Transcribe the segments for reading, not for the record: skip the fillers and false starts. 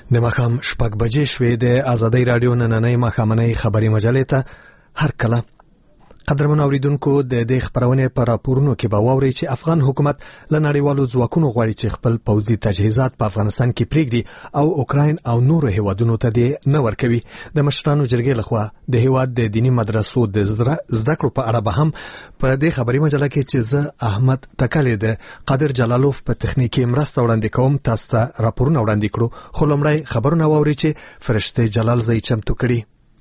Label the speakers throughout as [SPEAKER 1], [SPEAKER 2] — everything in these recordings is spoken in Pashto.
[SPEAKER 1] د ماښام 6 بجې شوې. د آزادۍ رادیو نننۍ ماښامنۍ خبري مجلې ته هر کله قدرمن اوریدونکو د دې خبرونه پر راپورونو کې به واوري چې افغان حکومت له نړیوالو ځواکونو غواړي چې خپل پوځي تجهیزات په افغانستان کې پریږدي او اوکراین او نورو هیوادونو ته دې نه ورکوي. د مشرانو جرګې لخوا د هیواد د دینی مدرسو د زده کړو په اړه به هم په دې خبري مجله کې چې زه احمد تکلې د قادر جلالوف په تخنیکی مرسته وړاندې کوم تاسو ته راپورونه وړاندې کړو. خو لومړی خبرونه واوري چې فرشته جلال زئی چمتو کړي.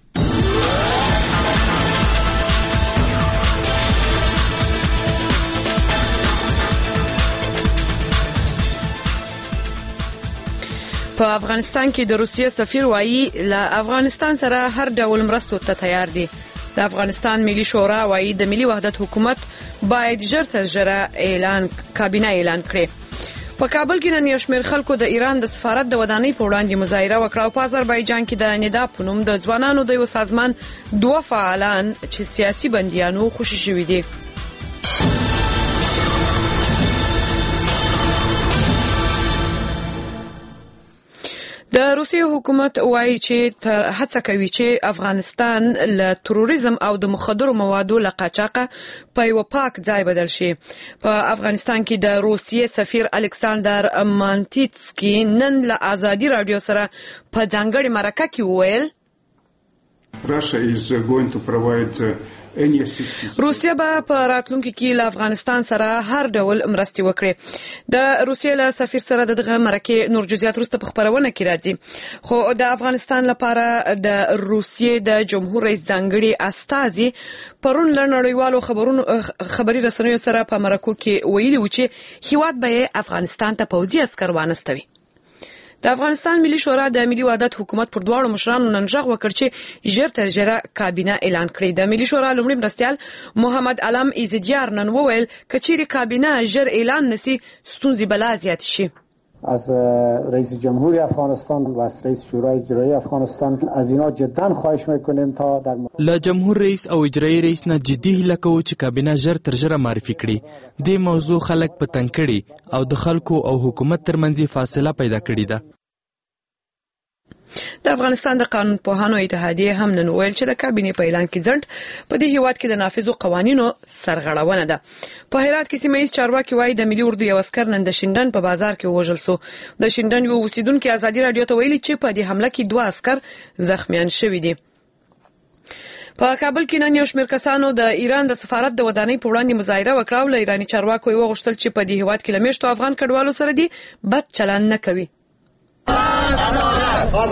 [SPEAKER 2] په افغانستان کې د روسیې سفیر وایي له افغانستان سره هر ډول مرستو ته تیار دي. د افغانستان ملي شورا وایي د ملي وحدت حکومت باید ژر تر ژره کابینه اعلان کړي. په کابل کې نن یو شمېر خلکو د ایران د سفارت د ودانۍ په وړاندې مظاهره وکړه او په آذربایجان کې د ندا په نوم د ځوانانو د یو سازمان 2 فعالان چې سیاسي بندیانو خوشي شوي دي. د روسیې حکومت وایي چې هڅه کوي چې افغانستان له تروریزم او د مخدرو موادو له قاچاقه په یو پاک ځای بدل شي. په افغانستان کې د روسیې سفیر الکساندر مانتیتسکی نن له آزادي رادیو سره په ځانګړي مرکه کې وویل روسیا به په راتلونکي کې له افغانستان سره هر ډول مرستې وکړي. د روسیې له سفیر سره دغه مرکه نور جزئیات وروسته په خبرونه کې راځي. خو د افغانستان لپاره د روسیې د جمهور رئیس ځانګړي استازي پرون له نړیوالو خبري رسنیو سره په مرکو کې ویلي و چې هیواد به افغانستان ته پوځي عسکر وانستوي. د افغانستان ملي شورا د ملي وحدت حکومت پر دواړو مشرانو نن غږ وکړ چې ژر تر ژره کابینه اعلان کړي. د ملي شورا لومړي مرستیال محمد علم ایزدیار نن وویل کچېرې کابینه ژر اعلان نسی ستونزې بلا زیات شي.
[SPEAKER 3] از رئیس جمهوری افغانستان و از رئیس شورای اجرایی افغانستان از اینا جدا خواهش میکنیم تا در
[SPEAKER 4] له جمهور رئیس او اجرایی رئیس نه جدي هیله کوو چې کابینه ژر تر ژره معرفي کړي. دې موضوع خلک په تنګ کړي او د خلکو او حکومت ترمنځ فاصله پیدا کړې ده.
[SPEAKER 2] د افغانستان د قانون پوهانو اتحادیه هم نن ویل چې د کابینې په اعلان کې ځنډ په دې هیواد کې د نافذو قوانینو سرغړونه ده. په هرات کې سیمه ییز چارواکي وایي د ملي اردو یو عسکر نن د شینډن په بازار کې وژل شو. د شینډن یو اوسیدونکو آزادي رادیو ته ویلي چې په دې حمله کې 2 عسکر زخمیان شوي دي. په کابل کې نن یو شمېر کسانو د ایران د سفارت د ودانۍ په وړاندې مظاهره وکړه او له ایراني چارواکو یې وغوښتل چې په دې هیواد کې له میشتو افغان کډوالو سره دي بد چلند نه کوي.
[SPEAKER 5] عدالت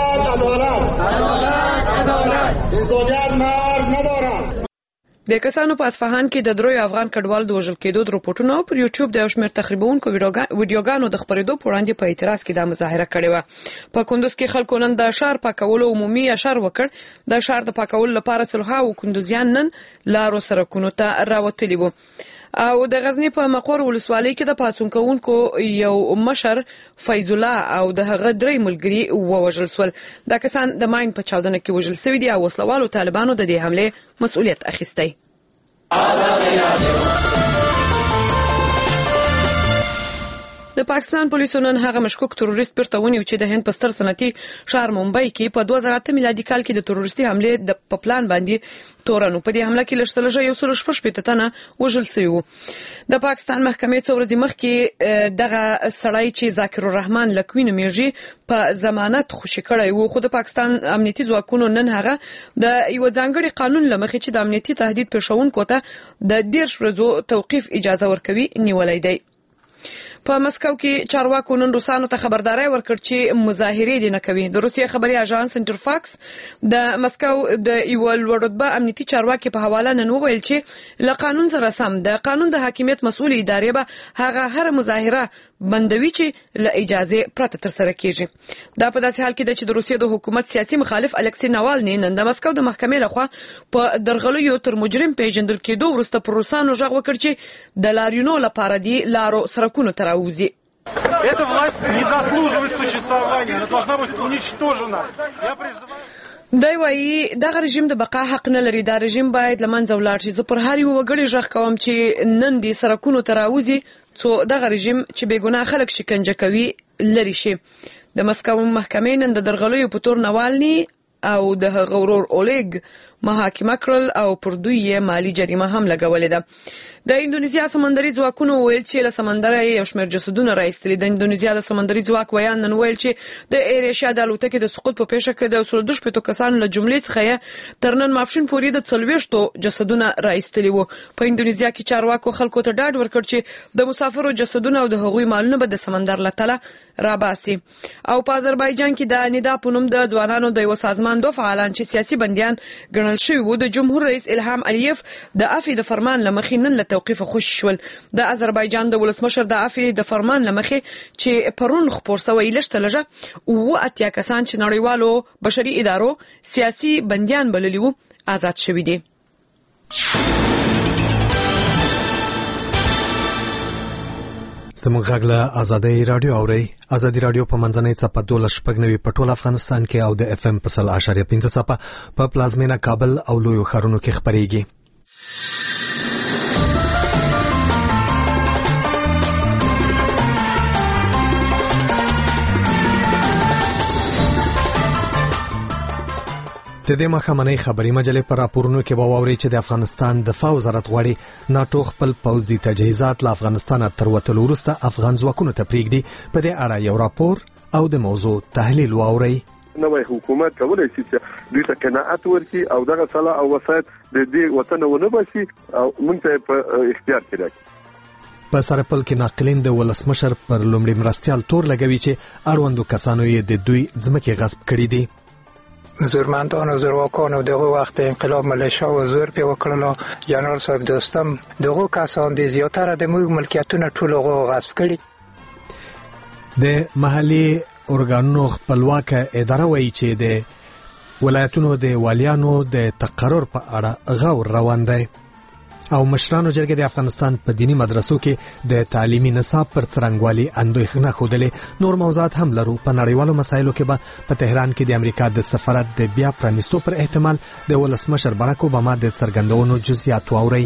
[SPEAKER 5] انسانیت مرز ندارد.
[SPEAKER 2] د کسانو په اصفهان کې د دروي افغان کډوالو د وژل کېدو د رپورټونو پر یوټیوب د شمېر تخریبونکو ویډیوګانو د خبرېدو په وړاندې په اعتراض کې د مظاهره کړې و. په کندوز کې خلکو نن د ښار پاکولو عمومي اشر وکړ. د ښار د پاکولو لپاره سلهاو کندوزیان نن لارو سرکونو ته راوتلي وو. او د غزنی په مقر ولسوالۍ کې د پاڅون کوونکو یو مشر فیض الله او د هغه 3 ملګري ووژل شول. دا کسان د ماین په چاودنه کې وژل شوي دي او وسلوالو طالبانو د دې حمله مسؤلیت اخیستی. د پاکستان پولیسو نن هغه مشکوک تروریست بیرته ونیو چې د هند په ستر صنعتي ښار ممبئی کې په 2008 میلادي کال کې د تروریستي حمله د پلان باندې تورنو. په دې حمله کې لږترلږه 116 تنه وژل شوي وو. د پاکستان محکمې څو ورځې مخکې دغه سړی چې ذاکر الرحمن لکوي نومیږي په ضمانت خوشي کړی وو. خو د پاکستان امنیتي ځواکونو نن هغه د یو ځانګړي قانون لمخې چې د امنیتي تهدید پیښونکو ته د 10 ورځو توقیف اجازه ورکوي نیولای دی. په مسکو کې چارواکو نن روسانو ته خبرداري ورکړ چې مظاهرې دي نه کوي. د روسیې خبري اژانس انټرفاکس د مسکو د یو لوړرتبه امنیتي چارواکي په حواله نن وویل چې له قانون سره سم د قانون د حاکمیت مسؤل ادارې به هغه هر مظاهره بندوي چې له اجازه پرته تر سره کیږي. دا په داسې حال کې ده چې د روسیې د حکومت سیاسي مخالف الکسی ناوالني نن د مسکو د محکمې لخوا په درغلیو تر مجرم پیژندل کېدو وروسته پر روسانو غږ وکړ چې د لاریونو لپاره دی لارو سرکونو تراوزي.
[SPEAKER 6] Эта власть не заслуживает существования, она должна быть уничтожена. Я призываю
[SPEAKER 2] دا وایي دغه رژیم د بقا حق نه لري. دا رژیم باید له منځه ولاړ شي. زه پر هر یو وګړي غږ کوم چې نن دې سرکونو ته راوځي څو دغه رژیم چې بې ګناه خلک شکنجه کوي لري شي. د مسکو محکمې نن د درغلیو په تور نوالني او د هغه ورور اولیګ محاکمه کړل او پر دوی یې مالی جریمه هم لګولې ده. د اندونیزیا سمندري ځواکونو ویل چې له سمندره یو شمېر جسدونه راایستلي. د اندونیزیا د سمندري ځواک ویان نن ویل چې د ایر ایشیا د الوتکې د سقوط په پیښه کې د 112 کسانو له جملې څخه تر نن ماپښین پورې د 40 جسدونه راایستلي وو. په اندونیزیا کې چارواکو خلکو ته ډاډ ورکړ چې د مسافرو جسدونه او د هغوی مالونه به د سمندر له تله راباسي. او په آذربایجان کې د ندا په نوم د ځوانانو د یو سازمان دوه فعالان چې سیاسي بندیان ګڼل شوي وو د جمهور رئیس الهام الیف د عفو د فرمان لمخې نن له توقیف خوش شول. د آذربایجان د ولسمشر د عفو د فرمان لمخې چې پرون خبر شوی لشته لږه او اتیا کسان چې نړیوالو بشري ادارو سیاسي بندیان بللي وو آزاد شوي دي.
[SPEAKER 1] زموږ غږ له ازادي رادیو اوري. ازادي رادیو په منځنۍ څپه 12.9 په ټول افغانستان کې او د FM په 100.5 څپه په پلازمینه کابل او لویو ښارونو کې خبريږي. د دې مخامنۍ خبري مجلې پر راپورونو کې به واوري چې د افغانستان دفاع وزارت غواړي ناتو خپل پوځي تجهیزات له افغانستان تر وتلو وروسته افغان ځواکونو ته پریږدي. په دې اړه یو راپور او د موضوع تحلیل واوري.
[SPEAKER 7] نوې حکومت کولای شي چې دوی ته قناعت ورکړي او دغه صلاح او وسایت د دې وطن ونه بشي او موږ ته په اختیار کې راکړي.
[SPEAKER 1] په سرپل کې ناقلین د ولسمشر پر لومړي مرستيال تور لګوي چې اړوندو کسانو یې د دوی ځمکې غصب کړې دي.
[SPEAKER 8] زورمندان و زورواکان و دغه وخت انقلاب ملیشا و زور پی وکړلو. جنرال صاحب دوستم دغه کسان د زیاتره د موږ ملکیتونه ټول غصب کړي.
[SPEAKER 1] د محلي اورګانونو خپلواک اداره وایي چې د ولایتونو د والیانو د تقرر په اړه غور روان دی. او مشرانو جرګې د افغانستان په دینی مدرسو کې د تعلیمي نصاب پر څرنګوالي اندېښنه خوده. نور موضوعات هم لرو. په نړیوالو مسایلو کې به په تهران کې د امریکا د سفارت د بیا پرانیستو پر احتمال د ولسمشر باراک اوباما د څرګندونو جزئیات واوري.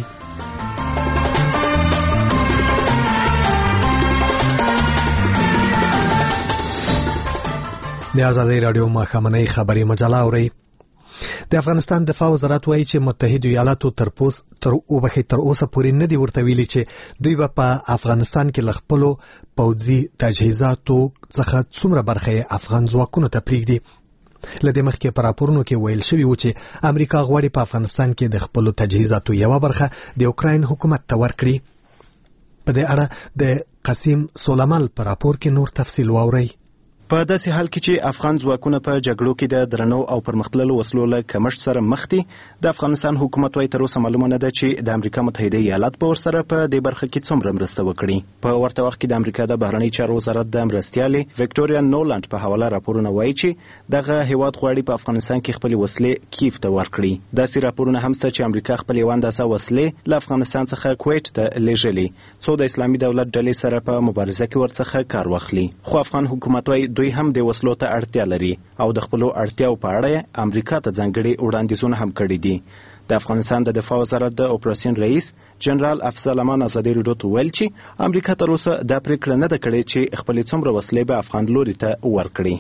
[SPEAKER 1] د ازادي رادیو مخامنۍ خبري مجله اوري. د افغانستان دفاع وزارت وایي چې متحده ایالاتو تر اوسه پورې نه دی ورته ویلي چې دوی به په افغانستان کې لخپلو پوځي تجهیزاتو څخه څومره برخه افغان ځواکونو ته پریږدي. لدې مخکې په راپورونو کې ویل شوی و چې امریکا غواړي په افغانستان کې د خپلو تجهیزاتو یو برخه د اوکراین حکومت ته ورکړي. په دې اړه د قاسم سولمال په راپور کې نور تفصیل واوري.
[SPEAKER 9] په داسې حال کې چې افغان ځواکونه په جګړو کې د درنو او پرمختللو وسلو له کمښت سره مخ دي، د افغانستان حکومت وايي تر اوسه معلومه نه ده چې د امریکا متحده ایالات به ورسره په دې برخه کې څومره مرسته وکړي. په ورته وخت کې د امریکا د بهرنی چارو وزارت د مرستیالې وکټوریا نولند په حواله راپورونه وایي چې دغه هیواد غواړي په افغانستان کې خپل وسلې کیف ته ورکړي. داسې راپورونه هم شته چې امریکا خپل یو اندازه وسلې له افغانستان څخه کویت ته لېږلي څو د اسلامي دولت ډلې سره په مبارزه کې ورڅخه کار واخلي. خو افغان حکومت وايي دوی هم د وسلو ته اړتیا لري او د خپل اړتیاو په اړه امریکا ته ځانګړي وړاندیزونه هم کړي دي. د افغانستان د دفاع وزارت د اپریشن رئیس جنرال افضل امان ازادي رادیو ته ویل چې امریکا تر اوسه د پریکړه نه ده کړې چې خپل څومره وسلې به افغان لوري ته ورکړي.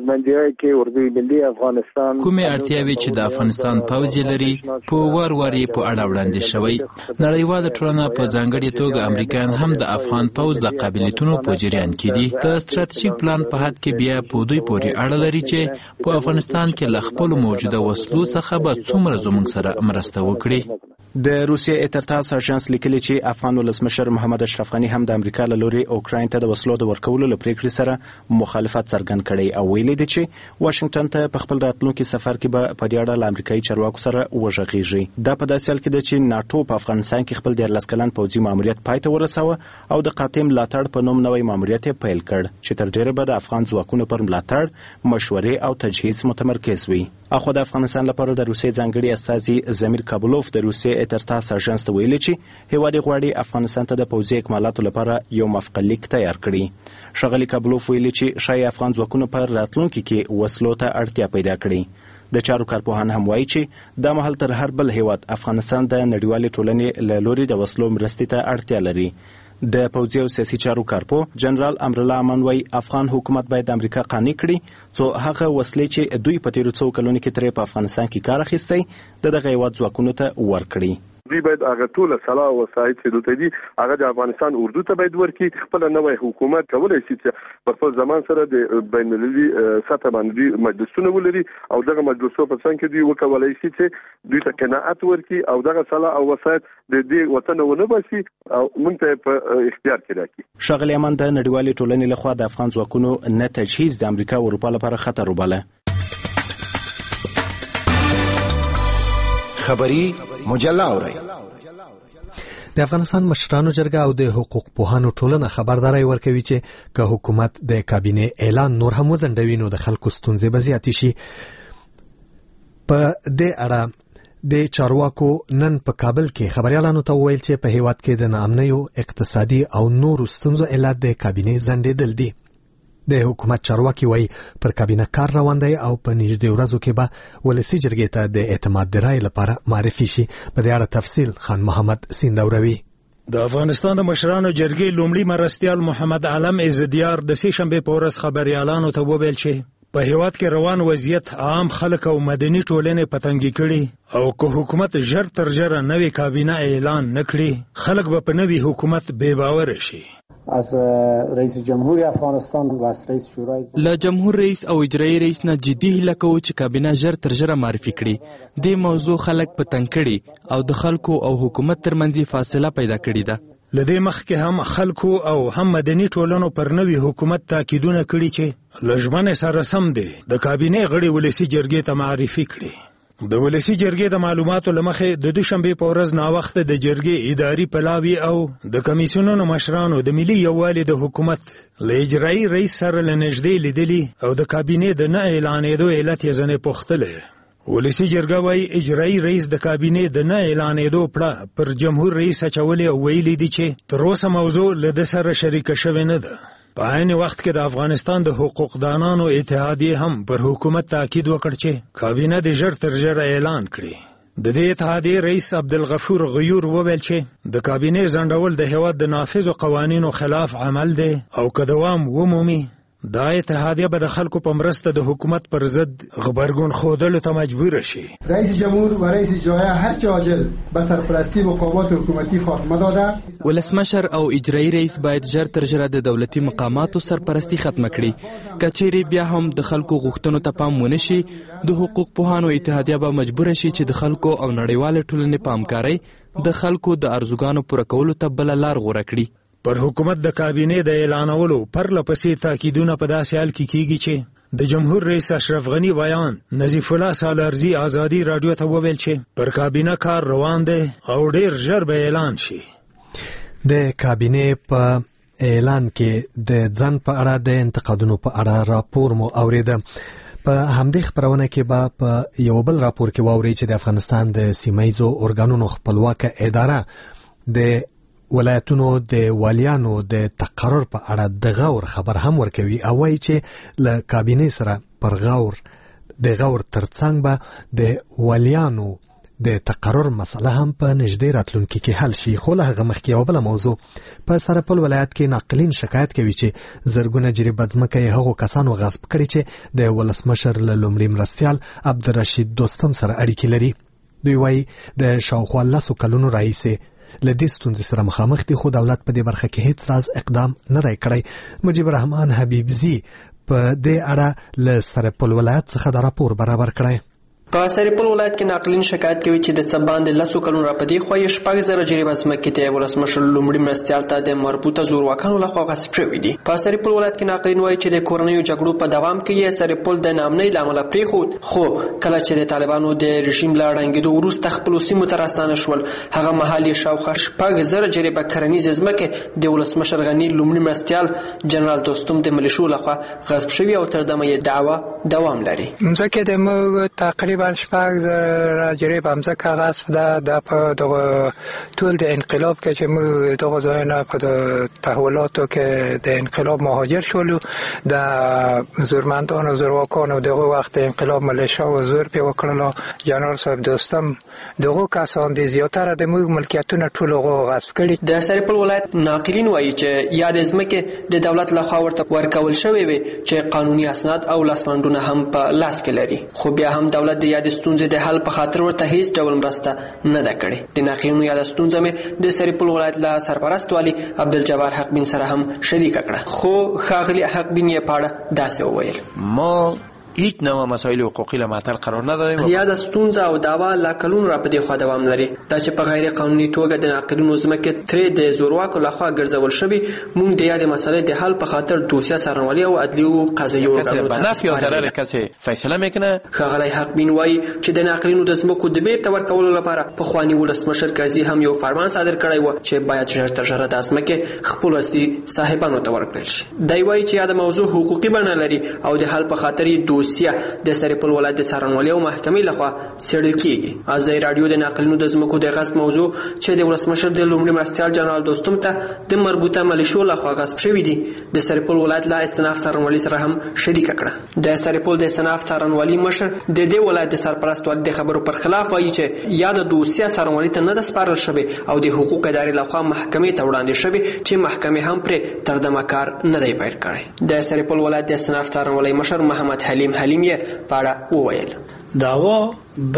[SPEAKER 4] کومې اړتیاوي چې د افغانستان پوځ لري په وار په اړه وړاندې شوی. نړیواله ټولنه په ځانګړي توګه امریکایان هم د افغان پوځ د قابلیتونو په جریان کې دي. د ستراتیژیک پلان په حد کې بیا په دوی پورې اړه لري چې په افغانستان کې له خپل موجوده وسلو څخه به څومره زموږ سره مرسته وکړي.
[SPEAKER 9] د روسیې اترتاس اژانس لیکلي چې افغان ولسمشر محمد اشرف غنی هم د امریکا له لوري اوکراین ته د وسلو د ورکولو لپاره پریکړې سره مخالفت څرګند کړي او ویلي دي چې واشنگټن ته په خپل راتلونکي سفر کې به په دې اړه له امریکایي چارواکو سره وژغېږي. دا په داسې حال کې ده چې ناتو په افغانستان کې خپل 14 کلن پوځي ماموریت پای ته ورساوه او د قاطع ملاتړ په نوم نوې ماموریت پیل کړ چې تر ډیره به د افغان ځواکونو پر ملاتړ، مشورې او تجهیز متمرکز وي. اخو د افغانستان لپاره د روسیې ځانګړي استازي زمیر کابلوف د روسیې اترتاس اژانس ته ویلي چې هیواد غواړي افغانستان ته د پوځي اکمالاتو لپاره یو موافقه لیک تیار کړي. ښاغلي کابلوف ویلي چې شاید افغان ځواکونو پر راتلونکي کې وسلو ته اړتیا پیدا کړي. د چارو کارپوهان هم وایي چې دا مهال تر هر بل هیواد افغانستان د نړیوالې ټولنې له لوري د وسلو مرستې ته اړتیا لري. د پوځي او سیاسي چارو کارپو جنرال امرالله امان وایي افغان حکومت باید د امریکا قانع کړي څو هغه وسلې چې دوی په تیرو څو کلونو کې ترې په افغانستان کې کار اخیستی د دغه هیواد ځواکونو ته ورکړي.
[SPEAKER 7] دوی باید هغه ټول سلاح او وسایل چې دلته دي هغه د افغانستان اردو ته باید ورکړي. خپل نوې حکومت کولای شي چې په خپل ځمان سره د بین المللي سطح باندې مجلسونه ولري او دغه مجلسو په څنګ کې دوی وکولای شي چې دوی ته قناعت ورکړي او دغه سلاح او وسایل د دې وطن ونه باسي او موږ ته په اختیار کې راکړي.
[SPEAKER 9] ښاغلی امان د نړیوالې ټولنې لخوا د افغان ځواکونو نه تجهیز د امریکا او اروپا لپاره خطر وباله.
[SPEAKER 10] خبری مجله اورئ.
[SPEAKER 1] د افغانستان مشرانو جرګه او د حقوق پوهانو ټولنه خبرداري ورکوي چې که حکومت د کابینه اعلان نور هم وزندوي نو د خلکو ستونزې به زیاتې شي. په دې اړه د چارواکو نن په کابل کې خبريالانو ته وویل چې په هیواد کې د ناامنیو اقتصادي او نورو ستونزو علت د کابینه زندیدل دي. د حکومت چارواکي وایي پر کابینه کار روان دی او په نږدې ورځو کې به ولسي جرګې ته د اعتماد د رای لپاره معرفي شي. په دې اړه تفصیل خان محمد سیندوروي.
[SPEAKER 11] د افغانستان د مشرانو جرګې لومړي مرستیال محمد علم عزدیار د سې شنبې په ورځ خبريالانو ته وویل چې په هیواد کې روان وضعیت عام خلک او مدني ټولنې په تنګي کړي او که حکومت ژر تر ژره نوې کابینه اعلان نکړي خلک به په نوې حکومت بې باور شي.
[SPEAKER 3] از رئیس جمهور افغانستان و از رئیس شورای
[SPEAKER 4] له جمهور رئیس او اجرایی رئیس نه جدي هیله کوو چې کابینه ژر تر ژره معرفي کړي. دې موضوع خلک په تنګ کړي او د خلکو او حکومت ترمنځ فاصله پیدا کړې ده.
[SPEAKER 11] لدې مخکې هم خلکو او هم مدني ټولنو پر نوي حکومت تاکیدونه کړي چې لژمنې سره سم دي د کابینه غړي ولسي جرګې ته معرفي کړي. د ولسي جرګې د معلوماتو لمخې د دوشنبه په ورځ ناوخته د جرګې اداري پلاوي او د کمیسیونونو مشرانو د ملي یووالي د حکومت له اجرایي رئیس سره لنږدې لیدلي او د کابینې د نه اعلانېدو علت یې ځنې پوښتلی. ولسي جرګه وايي اجرایي رئیس د کابینې د نه اعلانېدو پړه پر جمهور رئیس اچولې او ویلي دي چې تر اوسه موضوع له ده سره شریکه شوې نه ده. په عین وخت کې د افغانستان د حقوقدانانو اتحادیې هم پر حکومت تاکید وکړ چې کابینه د ژر تر ژره اعلان کړي. د دې اتحادیې رئیس عبدالغفور غیور وویل چې د کابینه ځنډول د هیواد د نافذو قوانینو خلاف عمل دی او که دوام ومومي دا اتحادیه به د خلکو په مرسته د حکومت پر ضد غبرګون ښودلو ته مجبور شي.
[SPEAKER 12] رئیس جمهور و رئیس جمهوریه هرچه عاجل به سرپرستی مقامات حکومتی خاتمه داده.
[SPEAKER 4] ولسمشر او اجرایی رئیس باید ژر تر ژره د دولتي مقاماتو سرپرستی ختمه کړي. که چیرې بیا هم د خلکو غوښتنو ته پام ونه شي د حقوق پوهانو اتحادیه به مجبور شي چې د خلکو او نړیوال ټولنې په همکارۍ د خلکو د ارزوګانو پوره کولو ته بله لار غوره کړي.
[SPEAKER 11] پر حکومت د کابینې د اعلانولو پرله پسې تاکیدونه په داسې حال کې کیږي چې د جمهور رئیس اشرف غنی بیان نظیف الله سالارزي آزادي رادیو ته وویل چې پر کابینه کار روان دی او ډیر ژر به اعلان شي.
[SPEAKER 1] د کابینې په اعلان کې د ځان په اړه د انتقادونو په اړه راپور مو اوریده. په همدې خبرونه کې به په یو بل راپور کې واوري چې د افغانستان د سیمایزو ارګانونو خپلواک اداره د ولایتونو د والیانو د تقرر په اړه د غور خبر هم ورکوي او وایي چې له کابینې سره پر غور ترڅنګ به د والیانو د تقرر مسله هم په نږدې راتلونکي کې حل شي. خو له هغه مخکې یو بله موضوع په سرپل ولایت کې ناقلین شکایت کوي چې زرګونه جریبه ځمکه یې هغو کسانو غصب کړي چې د ولسمشر له لومړي مرستیال عبدالرشید دوستم سره اړیکې لري. دوی وایي د شاوخوا 10 کلونو راهیسې له دې ستونزې سره مخامخ دي خو دولت په دې برخه کې هیڅ راز اقدام نه دی کړی. مجيب الرحمن حبیبزي په دې اړه له سرپل ولایت څخه د راپور برابر کړی.
[SPEAKER 13] په سرپل ولایت کې ناقلین شکایت کوي چې د څه باندې 10 کلونو راپدې خو یې 6,000 جریبه ځمکې ته ولسمشر لومړي مرستیال ته د مربوطه زورواکانو لخوا غصب شوي دي. په سرپل ولایت کې ناقلین وایي چې د کورنیو جګړو په دوام کې یې سرپل د ناامنۍ له امله پرېښود خو کله چې د طالبانو د رژیم له ړنګېدو وروسته خپلو سیمو ته راستانه شول هغه مهال یې شاوخوا 6,000 جریبه کرنیزې ځمکې د ولسمشر غني لومړي مرستیال جنرال دوستم د ملیشو لخوا غصب شوي او تر دمه یې دعوه دوام لري.
[SPEAKER 8] ځکه د موږ تقریبا تقریبا 4,000 جریب امزه غصب ده د په دغه ټول د انقلاب کې چې موږ دغه ځایونه په تحولاتو کې د انقلاب مهاجر شولو د زورمندان او زورواکانو دغه وخت انقلاب ملیشا او زور په وکړلو جنرال صاحب دوستم دغه کسان د زیاتره د موږ ملکیتونه ټول غصب کړي.
[SPEAKER 13] د سرپل ولایت ناقلین وایي چې یاد ځمکه د دولت لخوا ورته ورکول شوی وي چې قانوني اسناد او لاسوندونه هم په لاس کې لري، خو بیا هم دولت د یاد ستونزې د حل په خاطر ورته هیڅ ډول مرسته نه ده کړې. د ناقلینو یاد ستونزه مې د سرپل ولایت له سرپرست والي عبدالجبار حق بین سره هم شریک کړه، خو ښاغلي حق بین یې په اړه داسې وویل:
[SPEAKER 14] ما هیڅ نوع مسایل حقوقي له معطل قرار نه دادیم.
[SPEAKER 13] یاد ستونزه او دعوا لا کلون را پدې خو دوام لري. دا چې په غیر قانوني توګه د ناقلینو ځمکه ترې د زورواکو لخوا ګرځول شوی، موږ د یاد مسلې د حل په خاطر دوسیه څارنوالي او عدلي او قضایي ارګانونو ته
[SPEAKER 14] بناس یو ضرر کسي فیصله میکنه.
[SPEAKER 13] ښاغلی حق بین وایي چې د ناقلینو د ځمکو د بیرته ورکولو لپاره پخواني ولسمشر کرزي هم یو فرمان صادر کړی و چې باید ژر تر ژره د ځمکې خپل اصلي صاحبانو ته ورکړل شي. دی وایي چې یاد موضوع حقوقي بڼه لري او د حل په خاطر یې دوسیه د سرپل ولایت د څارنوالۍ او محکمې لخوا څېړل کیږي. ازادي راډیو د ناقلینو د ځمکو د غصب موضوع چې د ولسمشر د لومړي مرستیال جنرال دوستم ته د مربوطه ملیشو لخوا غصب شوی دي د سرپل ولایت له استناف څارنوالۍ سره هم شریک کړه. د سرپل د استناف څارنوالۍ مشر د دې ولایت د سرپرست والي د خبرو پر خلاف وایي چې یاد دوسیه څارنوالۍ ته نه ده سپارل شوی او د حقوق ادارې لخوا محکمې ته وړاندې شوی چې محکمې هم پرې ترجمه کار نه دی پیل کړی. د سرپل ولایت د استناف څارنوالۍ مشر محمد حلیم یې پاړه وویل:
[SPEAKER 15] دعوا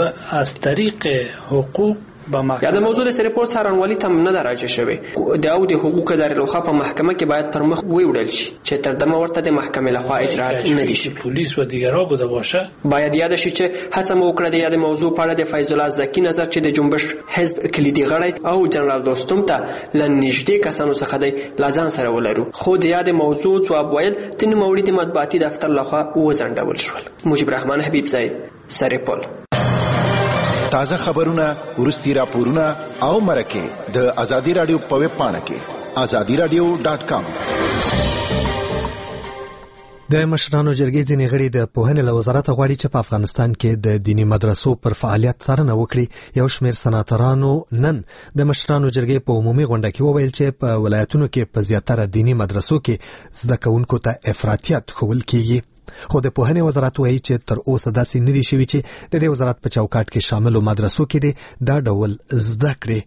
[SPEAKER 15] از طریق حقوق
[SPEAKER 13] یا د موضوع د سرپل څارنوالۍ ته نه ده راجع شوی دا د حقوق ادارې لخوا په محکمه کې باید پر مخ ویوړل شي چې ترجمه ورته د محکمې لخوا اجرات نه دي شي.
[SPEAKER 15] پلیس و دیگرها بوده باشه.
[SPEAKER 13] باید یاد شي چې هڅه مو وکړه د یاد موضوع په اړه د فیض الله زکی نظر چې د جنبش حزب کلیدي غړی او جنرال دوستم ته لنږدې کسانو څخه دی لازم سره ولرو، خو د یاد موضوع ځواب ویل د نوموړي د مطبوعاتي دفتر لخوا وځنډول شول. مجيب الرحمن حبیب زئی، سرپل.
[SPEAKER 10] تازه خبرونه، ورستي راپورونه او مرکه د ازادي رادیو په ویب پاڼه کې azadiradio.com.
[SPEAKER 1] د مشرانو جرګې ځینې غړي د پوهنې له وزارت غواړي چې په افغانستان کې د دینی مدرسو پر فعالیت څارنه وکړي. یو شمېر سناتورانو نن د مشرانو جرګې په عمومي غونډه کې وویل چې په ولایتونو کې په زیاتره دینی مدرسو کې زده کوونکو ته افراطیت ښوول کیږي. خو د پوهنې وزارت وایي چې تر اوسه داسې نه دي شوي چې د دې وزارت په چوکاټ کې شاملو مدرسو کې دا ډول زده کړې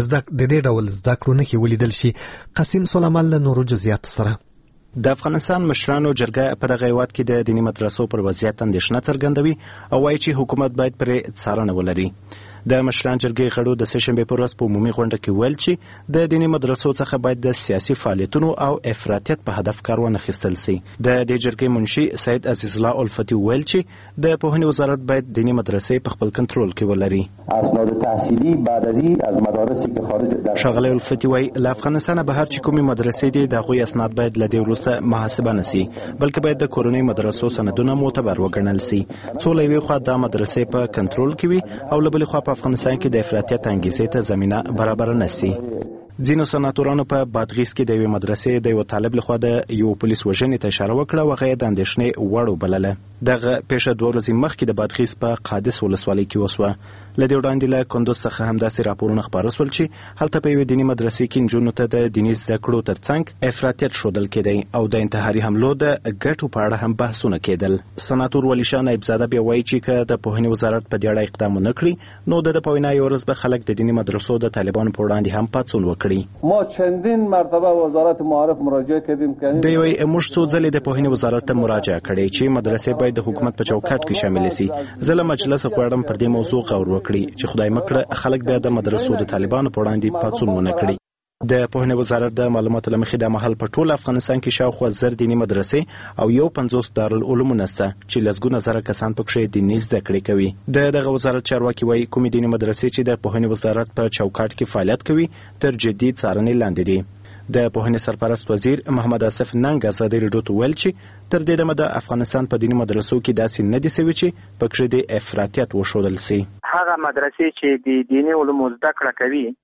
[SPEAKER 1] د دې ډول زده کړو نښې ولیدل شي. قاسم سلیمان له نورو جزئیاتو سره.
[SPEAKER 9] د افغانستان مشرانو جرګه په دغه هیواد کې د دینی مدرسو پر وضعیت اندېښنه څرګندوي او وایي چې حکومت باید پرې څارنه ولري. د مشران جرګې غړو د سهشنبه پر ورځ په عمومي غونډه کې ویل چې د دینی مدرسو څخه باید د سیاسي فعالیتونو او افراطیت په هدف کار ونه اخیستل شي. د دې جرګې منشي سید عزیز الله الفتی ویل چې د پوهنې وزارت باید دینی مدرسې په خپل کنټرول کې ولري.
[SPEAKER 3] اسناد تحصیلی بعد از این از مدارسی که خارج
[SPEAKER 9] شغله الفتی وایي له افغانستان بهر چې کومې مدرسې دي د هغوی اسناد باید له دې وروسته محاسبه نه شي، بلکې باید د کورنۍ مدرسو سندونه معتبر وګڼل شي. څو له یوې خوا د مدرسې په کنټرول کې وي او له بلې خوا په افغانستان کې د افراطیت انګیزې ته زمینه برابر نه شي. ځینو سناتورانو په بادغیس کې د یوې مدرسې د یو طالب لخوا د یو پولیس وژنې ته اشاره وکړه او هغه یې د اندېښنې وړ وبلله. دغه پیښه 2 ورځې مخکې د بادغیس په قادس ولسوالۍ کې وسوه. له دې وړاندې له کندوز څخه همداسې راپورونه خپاره شول چې هلته په یوې دیني مدرسې کې نجونو ته د دیني زده کړو ترڅنګ افراطیت ښودل کېدی او د انتحاري حملو د ګټو په اړه هم بحثونه کېدل. سناتور ولی شاه نایبزاده بیا وایي چې که د پوهنې وزارت په دې اړه اقدام ونه کړي نو د په وینا یو ورځ به خلک د دیني مدرسو د طالبانو په وړاندې هم پاڅون وکړي.
[SPEAKER 3] ما چندین مرتبه وزارت معارف مراجعه کردیم که
[SPEAKER 9] دوی وایي موږ څو ځلې د پوهنې وزارت ته مراجعه کړې چې مدرسې باید د حکومت په چوکاټ کې شامل شي. زه له مجلس غواړم پر دې موضوع غور وکړي چې خدای مکړه خلک بیا د مدرسو د طالبانو په وړاندې پاڅون ونه کړي. د پوهنې وزارت د معلوماتو له مخې د مهال په ټول افغانستان کې شاوخوا 1000 دیني مدرسې او 150 دارالعلوم نشته چې لسګونه زره کسان پکې دیني زده کړې کوي. دغه وزارت چارواکي وایي کومې دیني مدرسې چې د پوهنې وزارت په چوکاټ کې فعالیت کوي تر جدي څارنې لاندې دي. د پوهنې سرپرست وزیر محمد آصف ننګ ازادي راډیو ته ویل چې تر دې دمه د افغانستان په دیني مدرسو کې داسې نه دي شوي چې پکې د افراطیت وښودل شي.
[SPEAKER 16] هغه مدرسې چې د دیني علومو زده کړه کوي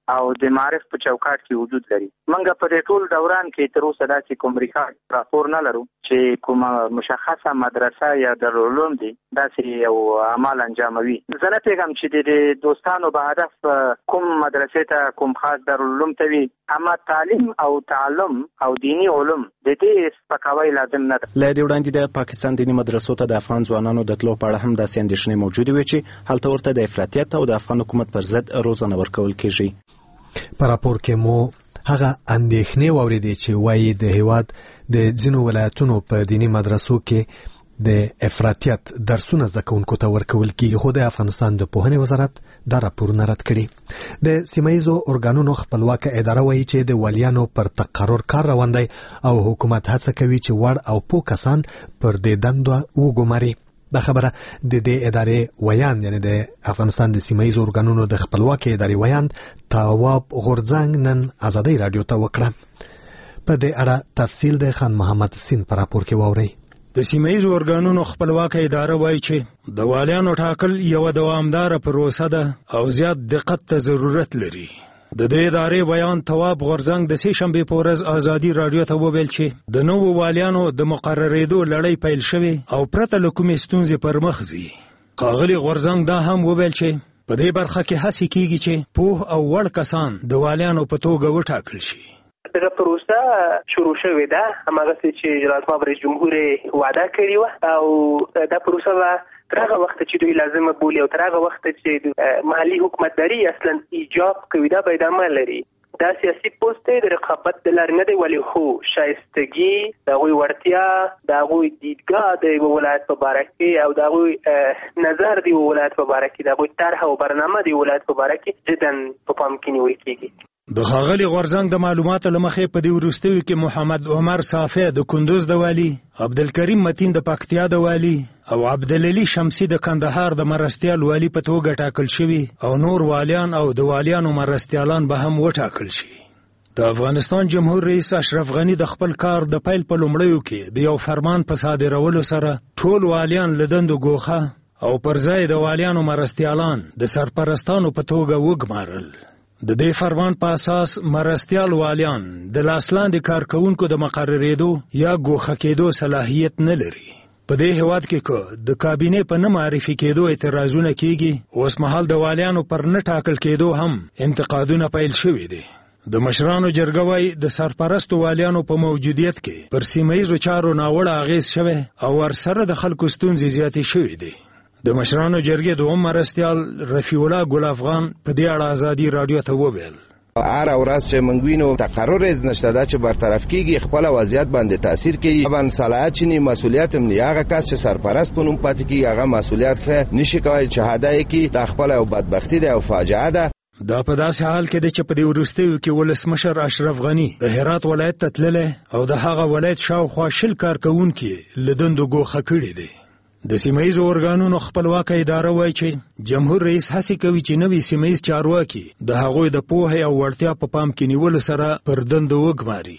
[SPEAKER 16] او د معرف په چوکاټ کې وجود لري. موږ په دې ټول دوران کې تر اوسه داسې کوم ریکارډ راپور نه لرو چې کومه مشخصه مدرسه یا دارالعلوم دي داسې یو عمل انجاموي. زه نه پوهېږم چې د دوستانو په هدف کوم مدرسې ته کوم خاص دارالعلوم ته وي، اما تعلیم او تعلم او دینی علوم د دې سپکاوی لازم نه ده.
[SPEAKER 9] له دې وړاندې د پاکستان دینی مدرسو ته د افغان ځوانانو د تلو په اړه هم داسې اندېښنې موجودې وې چې هلته ورته د افراطیت او د افغان حکومت پر ضد روزنه ورکول کېږي.
[SPEAKER 1] په راپور کې مو هغه اندېښنې واورېدې چې وایي د هیواد د ځینو ولایتونو په دینی مدرسو کې د افراطیت درسونه زده کوونکو ته ورکول کېږي، خو د افغانستان د پوهنې وزارت دا راپورونه رد کړي. د سیمهیزو ارګانونو خپلواکه اداره وایي چې د والیانو پر تقرر کار روان دی او حکومت هڅه کوي چې وړ او پوه کسان پر دې دندو وګماري. دا خبره د دې ادارې ویاند یعنی د افغانستان د سیمهیزو ارګانونو د خپلواکه ادارې ویاند تواب غورځنګ نن ازادي رادیو ته وکړه. په دې اړه تفصیل د خان محمد سین پر راپور کې واوري.
[SPEAKER 11] د سیمهیزو ارګانونو خپلواکه اداره وایي چې د والیانو ټاکل یو دوامداره پروسه ده او زیات دقت ته ضرورت لري. د دې ادارې بیان تواب غورځنګ د سې شنبې په ورځ ازادي رادیو ته وویل چې د نوو والیانو د مقررېدو لړۍ پیل شوې او پرته له کومې ستونزې پر مخ ځي. ښاغلي غورځنګ دا هم وویل چې په دې برخه کې هڅې کېږي چې پوه او وړ کسان د والیانو په توګه وټاکل شي.
[SPEAKER 17] دغه پروسه شروع شوې ده، هماغسې چې جلال آباد رئیس جمهور وعده کړې وه او دا پروسه به تر هغه وخت چې دوی لازمه بولي او تر هغه وخت چې محلي حکومتداري اصلا ایجاب کوي دا به ادامه لري. دا سیاسي پوسټ د رقابت د لارې نه دی، ولی خو شایستګي د هغوی وړتیا د هغوی دیدګاه د یوه ولایت په باره کې او د هغوی نظر د یوه ولایت په باره کې د هغوی طرح او برنامه د یوه ولایت په باره کې جدا په پام کې نیول کېږي.
[SPEAKER 11] د ښاغلي غورځنګ د معلوماتو له مخې په دې وروستیو کې محمد عمر صافی د کندوز د والي، عبدالکریم متین د پکتیا د والي او عبدالعلي شمسی د کندهار د مرستیال والي په توګه ټاکل شوي او نور والیان او د والیانو مرستیالان به هم وټاکل شي. د افغانستان جمهور رئیس اشرف غنی د خپل کار د پیل په لومړیو کې د یو فرمان په صادرولو سره ټول والیان له دندو ګوښه او پر ځای د والیانو مرستیالان د سرپرستانو په توګه وګمارل. د دې فرمان په اساس مرستیال والیان د لاسلاندې کارکونکو د مقررېدو یا ګوښه کېدو صلاحیت نه لري. په دې هیواد کې که د کابینې په نه معرفي کېدو اعتراضونه کېږي، اوس مهال د والیانو پر نه ټاکل کېدو هم انتقادونه پیل شوي دي. د مشرانو جرګه وایي د سرپرستو والیانو په موجودیت کې پر سیمهیزو چارو ناوړه اغېز شوی او ورسره د خلکو ستونزې زیاتې شوې دي. د مشرانو جرګې دویم مرستیال رفیع الله ګل افغان په دې اړه ازادي رادیو ته وویل
[SPEAKER 18] هر ورځ چې موږ وینو تقرر از نشته دا چې برطرف کیږي خپل وضعیت باندې تاثیر کوي. طبعا صلاحیت چني مسؤلیت هم نه هغه کس چې سرپرست پونم پاتې کیږي هغه مسؤلیت خه نشي کوي چې هدايه کی د خپل او بدبختی ده او فاجعه ده.
[SPEAKER 11] دا په داسې حال کې چې په دې وروستیو کې ولسمشر اشرف غنی د هرات ولایت ته تللی او د هغه ولایت شاوخوا 20 کارکونکي له دندو ګوښه کړي دي. د سیمهیزو ارګانونو خپلواکه اداره وایي چې جمهور رئیس هڅې کوي چې نوي سیمهیز چارواکي د هغوی د پوهې او وړتیا په پام کې نیولو سره پر دندو وګماري.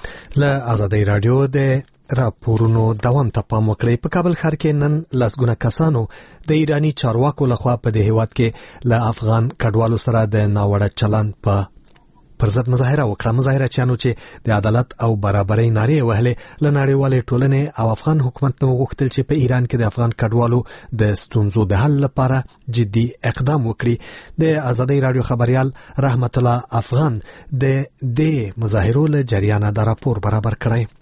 [SPEAKER 1] له ازادي رادیو د راپورونو دوام ته پام وکړئ. په کابل ښار کې نن لسګونه کسانو د ایرانی چارواکو لخوا په دې هیواد کې له افغان کډوالو سره د ناوړه چلند په پر ضد مظاهره وکړه. مظاهرچیانو چې د عدالت او برابرۍ نارې وهلې له نړیوالې ټولنې او افغان حکومت نه وغوښتل چې په ایران کې د افغان کډوالو د ستونزو د حل لپاره جدي اقدام وکړي. د ازادي رادیو خبريال رحمت الله افغان د دې مظاهرو له جریانه د راپور برابر کړی.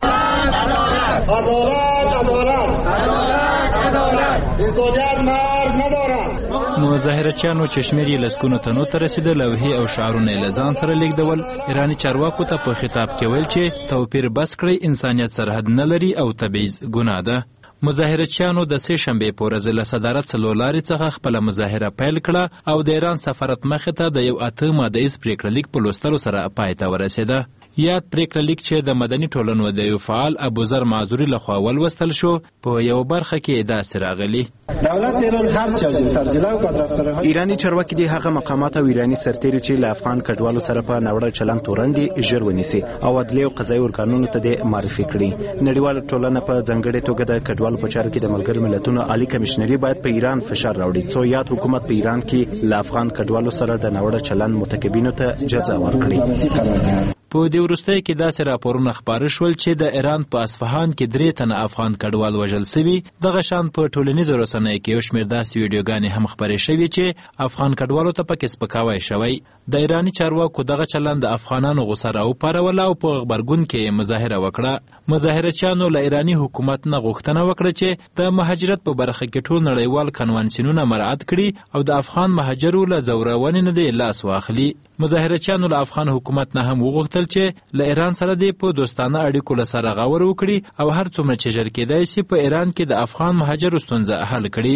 [SPEAKER 5] انسانیت مرز ندارد.
[SPEAKER 4] مظاهرچیانو چې شمېر یې لسګونو تنو ته رسېده لوحې او شعارونه یې له ځان سره لیږدول. ایراني چارواکو ته په خطاب کې ویل چې توپیر بس کړئ، انسانیت سرحد نه لري او تبعیض ګناه ده. مظاهرچیانو د سې شنبې په ورځ له صدارت څلور لارې څخه خپله مظاهره پیل کړه او د ایران سفارت مخې ته د یو 8 ماده ایز پرېکړه لیک په لوستلو سره پای ته ورسېده. یاد پریکړه لیک چې د مدني ټولنو د یو فعال ابوذر معذوري لخوا ولوستل شو په یو برخه کې داسې راغلي.
[SPEAKER 19] دولت ایران هر چیز تر جلو پدرفتره
[SPEAKER 9] ایرانی چارواکي دي هغه مقامات او ایرانی سرتیري چې له افغان کډوالو سره په ناوړه چلند تورنډي ژر ونیسي او عدلي او قضایي ارګانونو ته د معرفي کړي. نړیواله ټولنه په ځانګړې توګه د کډوالو په چارو کې د ملګرو ملتونو عالی کمشنري باید په ایران فشار راوړي څو یاد حکومت په ایران کې له افغان کډوالو سره د ناوړه چلند مرتکبینو ته جزا ورکړي.
[SPEAKER 4] په دې وروستۍ کې داسې راپورونه خپاره شول چې د ایران په اصفهان کې 3 تنه افغان کډوال وژل شوي. دغه شان په ټولنیزو رسنیو کې یو شمېر داسې ویډیوګانې هم خپرې شوي چې افغان کډوالو ته پکې سپکاوی شوی. د ایرانی چارواکو دغه چلند د افغانانو غوسه راوپاروله او په غبرګون کې مظاهره وکړه. مظاهرچیانو له ایرانی حکومت نه غوښتنه وکړه چې د مهاجرت په برخه کې ټول نړیوال کنوانسیونونه مراعات کړي او د افغان مهاجرو له ځورونې نه د لاس واخلي. مظاهرچیانو له افغان حکومت نه هم وغوښتل چې له ایران سره د په دوستانه اړیکو له سره غور وکړي او هر څومره چې ژر کېدای شي په ایران کې د افغان مهاجرو ستونزه حل کړي.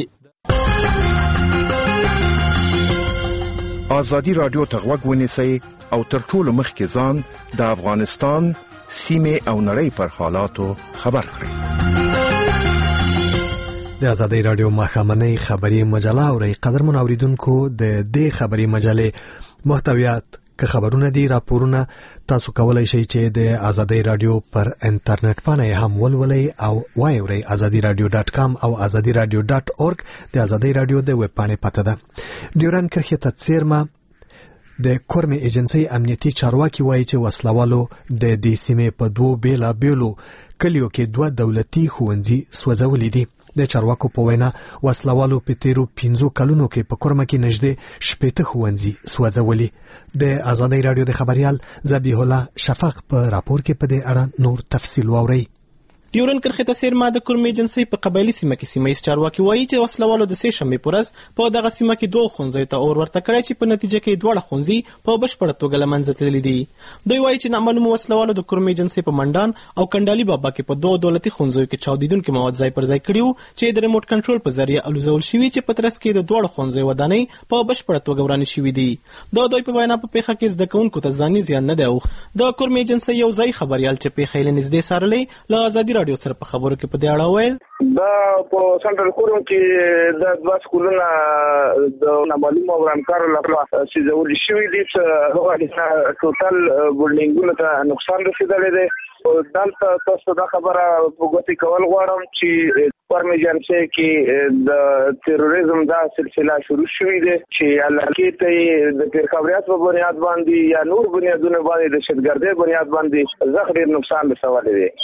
[SPEAKER 10] آزادي رادیو ته غوږ ونیسئ او تر ټولو مخکې ځان د افغانستان سیمې او نړۍ پر حالاتو خبر کړئ.
[SPEAKER 1] د آزادي رادیو ماښامنۍ خبري مجله اورئ. قدرمن اوریدونکو د دې خبري مجلې محتویات که خبرونه دي راپورونه تاسو کولای شئ چې د آزادي رادیو پر انټرنیټ باندې هم ولولئ او وایورئ. azadiradio.com او azadiradio.org د آزادي رادیو د ویب پاڼې پته ده. ډیورن کرښې ته څیرمه د کورمې ایجنسۍ امنیتي چارواکي وایي چې وسلوالو د دې سیمې په 2 بیلابیلو کلیو کې 2 دولتي ښوونځي سوځولي دي. د چارواکو په وینا وسلوالو په تیرو 15 کلونو کې په کورمه کې نږدې 60 ښوونځي سوځولي. د آزادي رادیو د خبريال ذبیح الله شفق په راپور کې په دې اړه نور تفصیل واوري.
[SPEAKER 20] ډیورن کرښې ته څیرمه د کورمې ایجنسۍ په قبایلي سیمه کې سیمه‌ییز چارواکي وایي چې وسلوالو د سې شنبې په ورځ په دغه سیمه کې 2 ښوونځیو ته اور ورته کړی چې په نتیجه کې 2 ښوونځي په بشپړه توګه له منځه تللي دي. دوی وایي چې نامعلومو وسلوالو د کورمې ایجنسۍ په منډان او کنډالي بابا کې په 2 دولتي ښوونځیو کې چاودیدونکي مواد ځای پر ځای کړي وو چې د ریموټ کنټرول په ذریعه الوزول شوي چې په ترڅ کې د 2 ښوونځیو ودانۍ په بشپړه توګه ورانې شوي دي. د دوی په وینا په پیښه کې زده کوونکو ته ځاني زیان نه دی اوښتی. د کورمې ایجنسۍ یو ځای خبريال چې پیښه یې له نږدې څارلې له آزادي رادیو سره په خبرو کې په دې اړه ویل
[SPEAKER 21] دا په سنټرل کورم کې د 2 سکولونه د نامعلومو ورانکارو لخوا چې زول شوي دي چې هغه ټوټل بلډینګونو ته نقصان رسیدلی دی. دلته تاسو دا خبره په ګوتې کول غواړم چې کورمې ایجنسۍ کې د تروریزم دا سلسله شروع شوې ده چې علاقې ته د پیرخبریات په بنیاد باندې یا نور بنیادونه باندې د دهشتګردۍ بنیاد باندې زخم نقصان رسولی دی.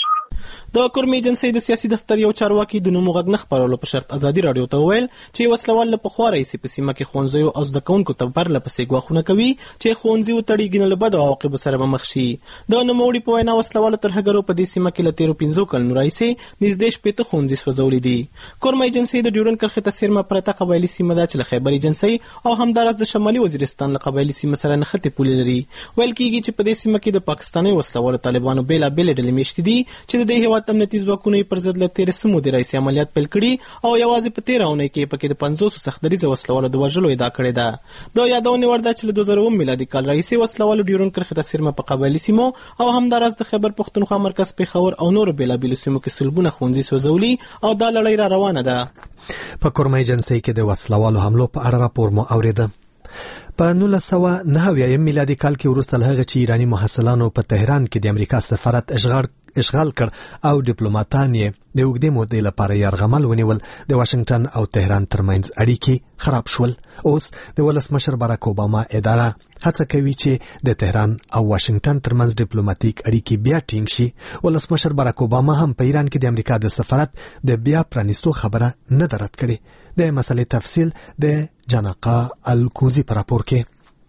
[SPEAKER 20] د کورمې ایجنسۍ د سیاسي دفتر یو چارواکي د نوم غږ نه خپرولو په شرط آزادي رادیو ته وویل چې وسلوال له پخوا راهیسې په سیمه کې ښوونځیو او زده کوونکو ته پرله پسې ګواښونه کوي چې ښوونځي وتړي له بدو عواقبو سره به مخ شي. د نوموړي په وینا وسلوالو ترهګرو په دې سیمه کې له تیرو 15 کلونو راهیسې نږدې 60 ښوونځي سوځولي دي. کورمې ایجنسۍ د ډیورن کرښې ته څیرمه پرته قبایلي سیمه ده چې له خیبر ایجنسۍ او همداراز د شمالي وزیرستان له قبایلي سیمه سره نښتې پولې لري. ویل کېږي چې په دې سیمه کې د پاکستاني وسلوالو طالبانو بېلابېلې ډلې میشتې دي چې د دې هېواد امنیتي ځواکونو پر ضد له تیرې سمو د رئیس عملیات پیل کړي او یوازې په 13 اونۍ کې پکې د 500 سختدریزه وسلوالو د وژلو ادعا کړې ده. د یادونې وړ ده چې له 2000 میلادي کال راهیسې وسلوالو ډیورن کرښې ته څیرمه په قبایلي سیمو او همداراز د خیبر پښتونخوا مرکز پیښور او نورو بېلابېلو سیمو کې سلګونه ښوونځي سوځولي او دا لړۍ را روانه ده.
[SPEAKER 1] په کورمې ایجنسۍ کې د وسلوالو حملو په اړه راپور مو اوریده. په 1999 میلادي کال کې وروسته له هغه چې ایرانی محصلانو په تهران کې د امریکا سفارت اشغال کړ او ډیپلوماټان یې د اوږدې مودې لپاره یرغمل ونیول، د واشنگټن او تهران ترمنځ اړیکې خراب شول. اوس د ولسمشر باراک اوباما اداره هڅه کوي چې د تهران او واشنگټن ترمنځ ډیپلوماټیک اړیکې بیا ټینګ شي. ولسمشر باراک اوباما هم په ایران کې د امریکا د سفارت د بیا پرانیستو خبره نه ده رد کړې. د مسلې تفصیل د جانقا الکوزی پر راپور کې.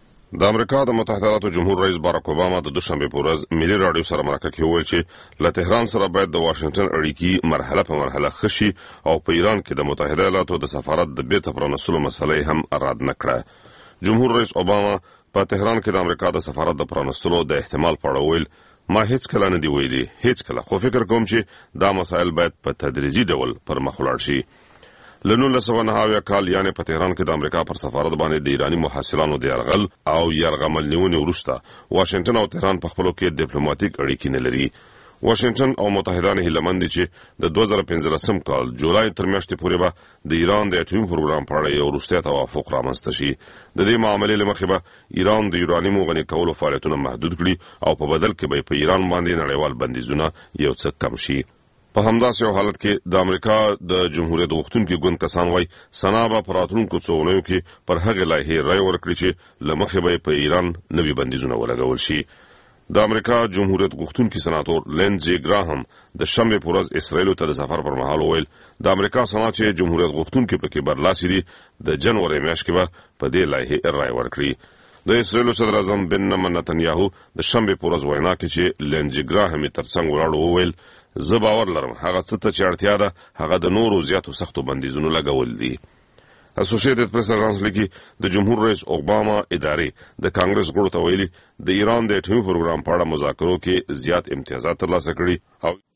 [SPEAKER 22] د امریکا د متحده ایالاتو جمهور رئیس باراک اوباما د دوشنبه په ورځ ملي رادیو سره مرکه کې وویل چې له تهران سره باید د واشنگټن اړیکې مرحله په مرحله خشي او په ایران کې د متحده ایالاتو د سفارت د بیرته پرانستلو مسلې هم رد نه کړه. جمهور رئیس اوباما په تهران کې د امریکا د سفارت د پرانستلو د احتمال په اړه ویل ما هیڅ کله نه دی ویلي، هیڅ کله، خو فکر کوم چې دا مسایل باید په تدریجي ډول پر مخ ولاړ شي. له 1990 کال یعنی په تهران کې د امریکا پر سفارت باندې د ایرانی محاصرانو د یرغل او یرغمل نیونې وروسته واشنگټن او تهران په خپلو کې ډیپلوماټیک اړیکې نه لري. واشنگټن او متحدان هیله مند چې د 2015 کال جولای تر میاشتې پورې به د ایران د اټومي پروګرام په اړه یو وروستی توافق رامنځته شي. د دې معاملې له مخې به ایران د یورانیم غني کولو فعالیتونه محدود کړي او په بدل کې به په ایران باندې نړیوال بندیزونه یو څه کم شي. په همداسې یو حالت کې د امریکا د جمهوریت غوښتونکي ګوند کسان وایي سنا به په راتلونکو څو اونیو کې پر هغې لایحې رای ورکړي چې له مخې به په ایران نوي بندیزونه ولګول شي. د امریکا جمهوریت غوښتونکي سناتور لینزي ګراهم د شنبې په ورځ اسرائیلو ته د سفر پر مهال وویل د امریکا سنا چې جمهوریت غوښتونکي پکې برلاسي دي د جنوري میاشتې کې به په دې لایحې رای ورکړي. د اسرائیلو صدر اعظم بنیامین نتنیاهو د شنبې په ورځ وینا کې چې لینزي ګراهم یې تر څنګ ولاړ وویل زه باور لرم هغه څه ته چې اړتیا ده هغه د نورو زیاتو سختو بندیزونو لګول دي. اسوسییټډ پریس اژانس لیکي د جمهور رئیس اوباما ادارې د کانګرس غړو ته ویلي د ایران د اټومي پروګرام په اړه مذاکرو کې زیات امتیازات ترلاسه کړي او